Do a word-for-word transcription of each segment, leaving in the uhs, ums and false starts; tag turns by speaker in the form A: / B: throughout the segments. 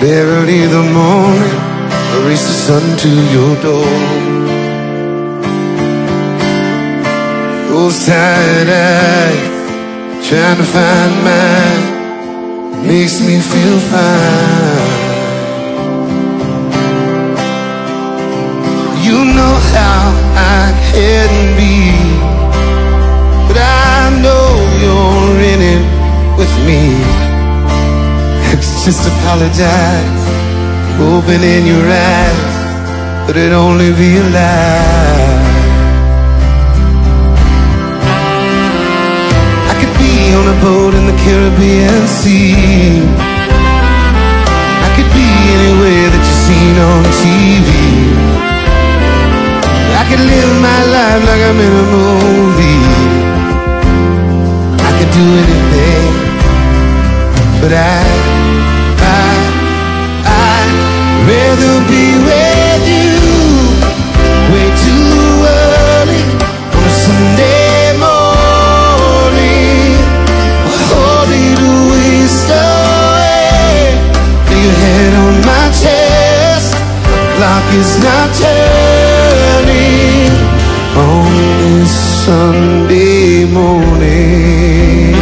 A: Barely the morning, I race the sun to your door. Those tired eyes, trying to find mine, makes me feel fine. You know how I can be, but I know you're in it with me. Just apologize, opening your eyes, but it'd only be a lie. I could be on a boat in the Caribbean Sea. I could be anywhere that you've seen on T V. I could live my life like I'm in a movie. I could do anything, but I rather be with you way too early on a Sunday morning. Hold it waste away. Lay your head on my chest. The clock is not turning on this Sunday morning.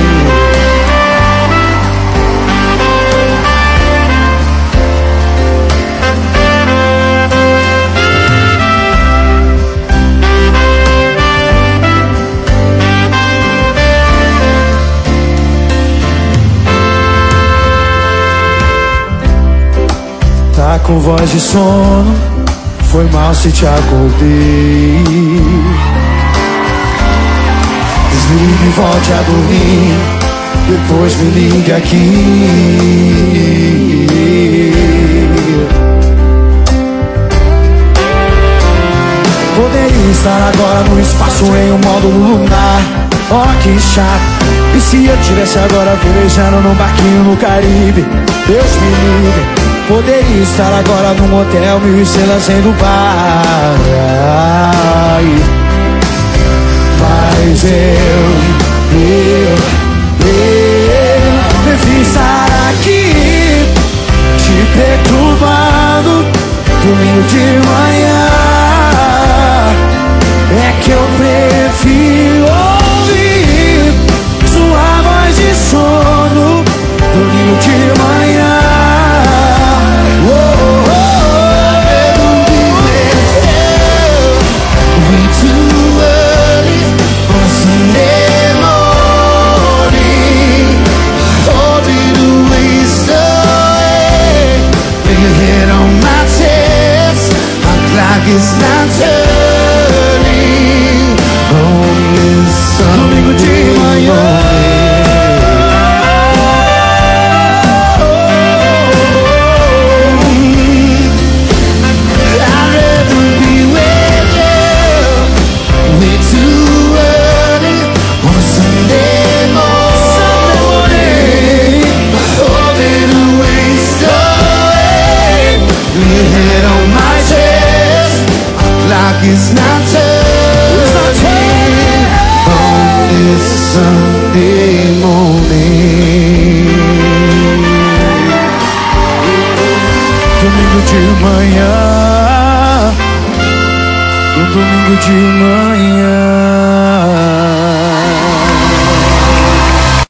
B: Tá com voz de sono, foi mal se te acordei. Desligue e volte a dormir, depois me ligue aqui. Poderia estar agora no espaço em um modo lunar. Oh, que chato. E se eu tivesse agora velejando num barquinho no Caribe? Deus me livre. Poderia estar agora num hotel, mil estrelas em Dubai. Mas eu, eu, eu prefiro estar aqui te perturbando domingo de manhã. É que eu prefiro ouvir sua voz de sono domingo de manhã.
A: It's not turning on this Sunday de manhã. I'd rather be with you way too early on a Sunday morning. Oh, little waste away. Lay your head on my chest. Clock is not turning on this Sunday.